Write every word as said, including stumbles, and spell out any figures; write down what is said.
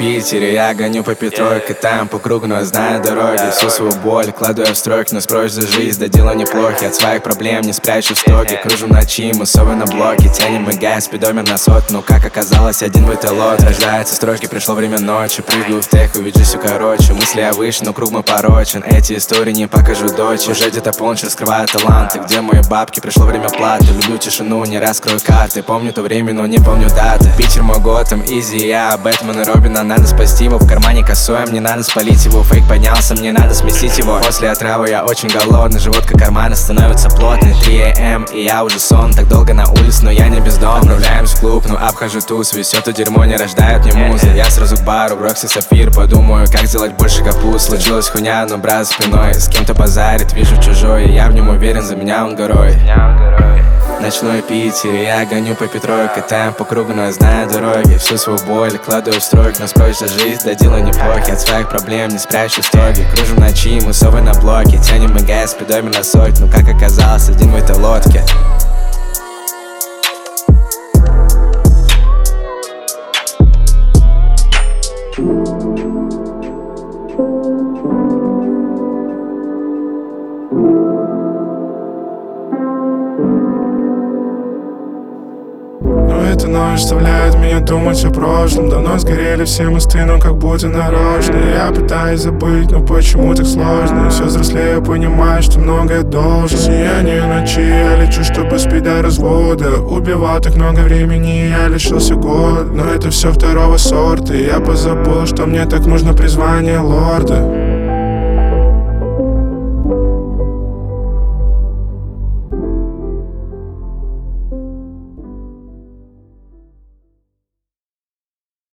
Питере, я гоню по Петройке, там по кругу, но я знаю дороги. Всю свою боль кладу я в стройки, но спросишь за жизнь, да дела неплохи. От своих проблем не спрячу в стоге, кружу ночи, мусовы на блоке. Тянем мы газ, спидометр на сот, но как оказалось, один в этой лот. Рождаются строчки, пришло время ночи, прыгаю в тех, увижу все короче. Мысли я выше, но круг мой порочен, эти истории не покажу дочь. Уже где-то полночь раскрываю таланты, где мои бабки, пришло время платы. Люблю тишину, не раскрою карты, помню то время, но не помню даты. Питер мой Готэм, Изи, я, Бэтмен и Робина. Надо спасти его, в кармане косой, мне надо спалить его. Фейк поднялся, мне надо сместить его. После отравы я очень голодный, живот как карманы становится плотный. Три эй эм и я уже сон, так долго на улице, но я не бездомный. Отправляемся в клуб, но обхожу туз, весь это дерьмо не рождает мне музы. Я сразу к бару, Брокси, Сапфир, подумаю, как сделать больше капуст. Случилась хуйня, но брат за спиной, с кем-то базарит, вижу чужой, и я в нем уверен, за меня он горой. Ночной Питер, я гоню по Петройке, там по кругу, но я знаю дороги. Всю свою боль кладу в стройки, но спросишь за жизнь, да дела неплохи. От своих проблем не спрячу стоги, кружим ночи, мусовы на блоке. Тянем мы газ, спидометр на сотню, как оказалось, один в этой лодке. Но эта ночь заставляет меня думать о прошлом. Давно сгорели все мосты, но как будто нарочно. Я пытаюсь забыть, но почему так сложно? И все взрослею, понимаю, что многое должен. Сияние ночи, я лечу, чтобы спить до развода. Убивал так много времени, я лишился года. Но это все второго сорта, и я позабыл, что мне так нужно призвание лорда.